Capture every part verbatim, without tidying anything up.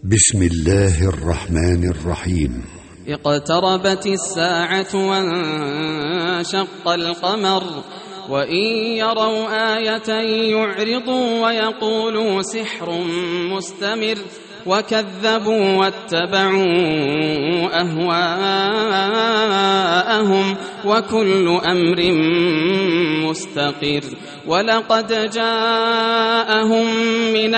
بسم الله الرحمن الرحيم. اقتربت الساعة وانشق القمر وإن يروا آية يعرضوا ويقولوا سحر مستمر وكذبوا واتبعوا أهواءهم وكل أمر مستقر. ولقد جاءهم من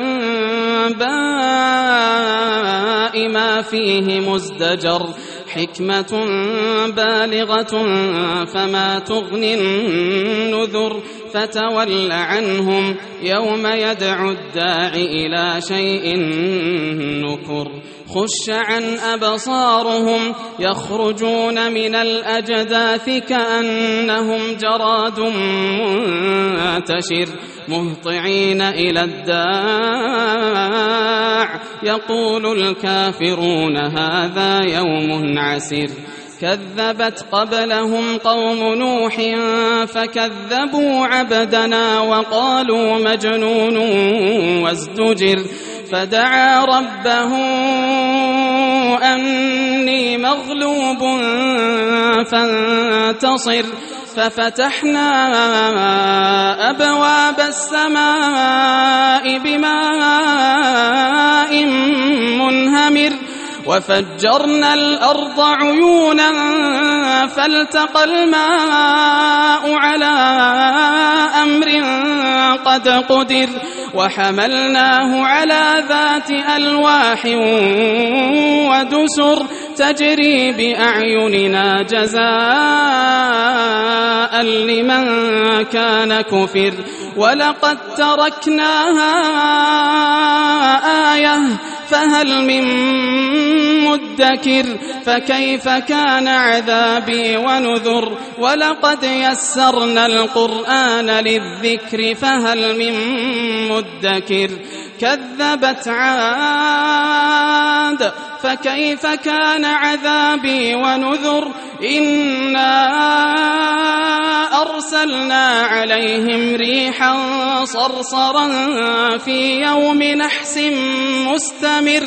الأنباء ما فيه مزدجر حكمة بالغة فما تغني النذر فتول عنهم يوم يدعو الداعي إلى شيء نكر. خش عن أبصارهم يخرجون من الأجداث كأنهم جراد منتشر مهطعين إلى الداع يقول الكافرون هذا يوم عسر. كذبت قبلهم قوم نوح فكذبوا عبدنا وقالوا مجنون وازدجر. فدعا ربه أني مغلوب فانتصر. ففتحنا أبواب السماء بماء منهمر وفجرنا الأرض عيونا فالتقى الماء على أمر قد قدر وحملناه على ذات ألواح ودسر تجري بأعيننا جزاء لمن كان كفر. ولقد تركناها آية فهل من مدكر. فكيف كان عذابي ونذر. ولقد يسرنا القرآن للذكر فهل من مدكر. كذبت عاد فكيف كان عذابي ونذر. إنا أرسلنا عليهم ريحا صرصرا في يوم نحس مستمر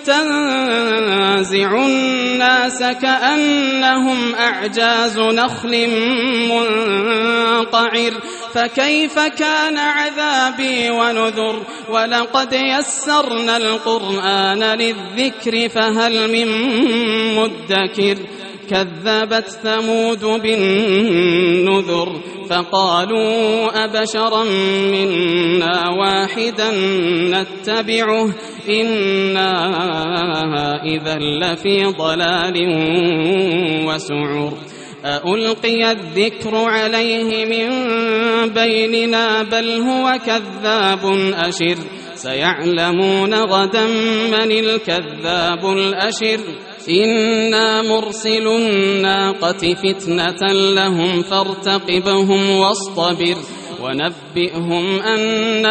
تنزع الناس كأنهم أعجاز نخل منقعر. فكيف كان عذابي ونذر. ولقد يسرنا القرآن للذكر فهل من مدكر. كذبت ثمود بالنذر فقالوا أبشرا منا واحدا نتبعه إنا إذا لفي ضلال وسعر. ألقي الذكر عليه من بيننا بل هو كذاب أشر. سيعلمون غدا من الكذاب الأشر. إنا مرسل الناقة فتنة لهم فارتقبهم واصطبر. ونبئهم أن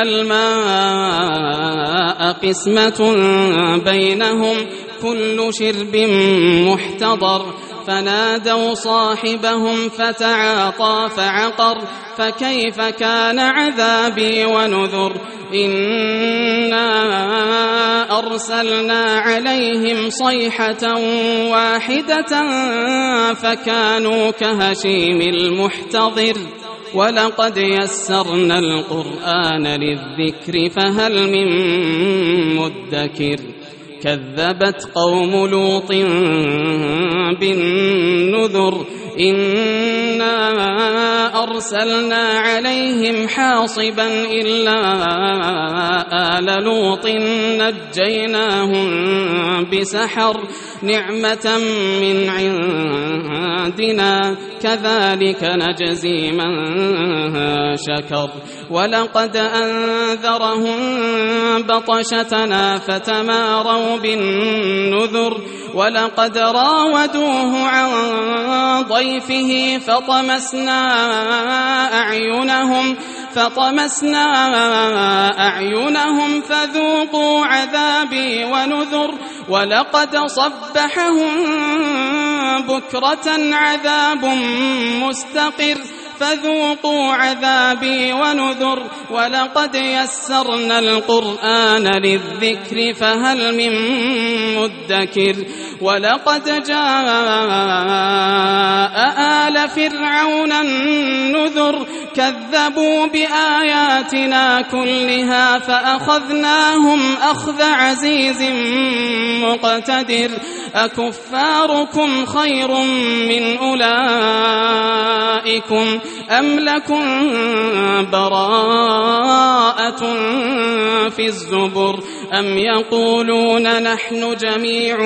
الماء قسمة بينهم كل شرب محتضر. فنادوا صاحبهم فتعاطى فعقر. فكيف كان عذابي ونذر. إنا أرسلنا عليهم صيحة واحدة فكانوا كهشيم المحتضر. ولقد يسرنا القرآن للذكر فهل من مدكر. كذبت قوم لوط بالنذر. إنا أرسلنا عليهم حاصبا إلا آل لوط نجيناهم بسحر نعمة من عندنا كذلك نجزي من شكر. ولقد أنذرهم بطشتنا فتماروا بالنذر. ولقد راودوه عن ضيفه فطمسنا أعينهم فطمسنا أعينهم فذوقوا عذابي ونذر. ولقد صبحهم بكرة عذاب مستقر. فذوقوا عذابي ونذر ولقد يسرنا القرآن للذكر فهل من مدكر ولقد جاء آل فرعون النذر كذبوا بآياتنا كلها فأخذناهم أخذ عزيز مقتدر أكفاركم خير من أولئكم أم لكم براءة في الزبر أم يقولون نحن جميع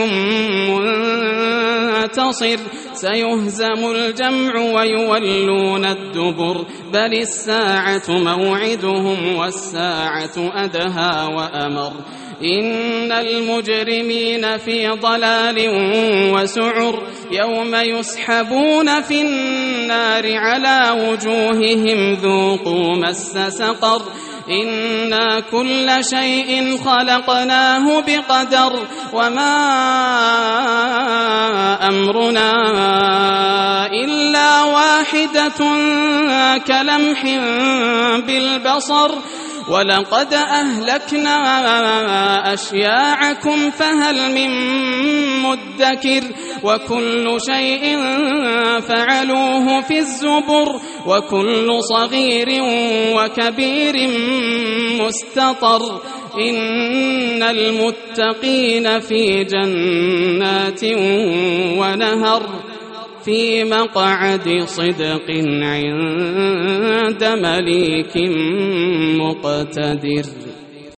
منتصر سيهزم الجمع ويولون الدبر بل الساعة موعدهم والساعة أدهى وأمر إن المجرمين في ضلال وسعر يوم يسحبون في النار على وجوههم ذوقوا مس سقر إنا كل شيء خلقناه بقدر وما أمرنا إلا واحدة كلمح بالبصر ولقد أهلكنا أشياعكم فهل من مدكر وكل شيء فعلوه في الزبر وكل صغير وكبير مستطر إن المتقين في جنات ونهر في مقعد صدق عند مليك مقتدر.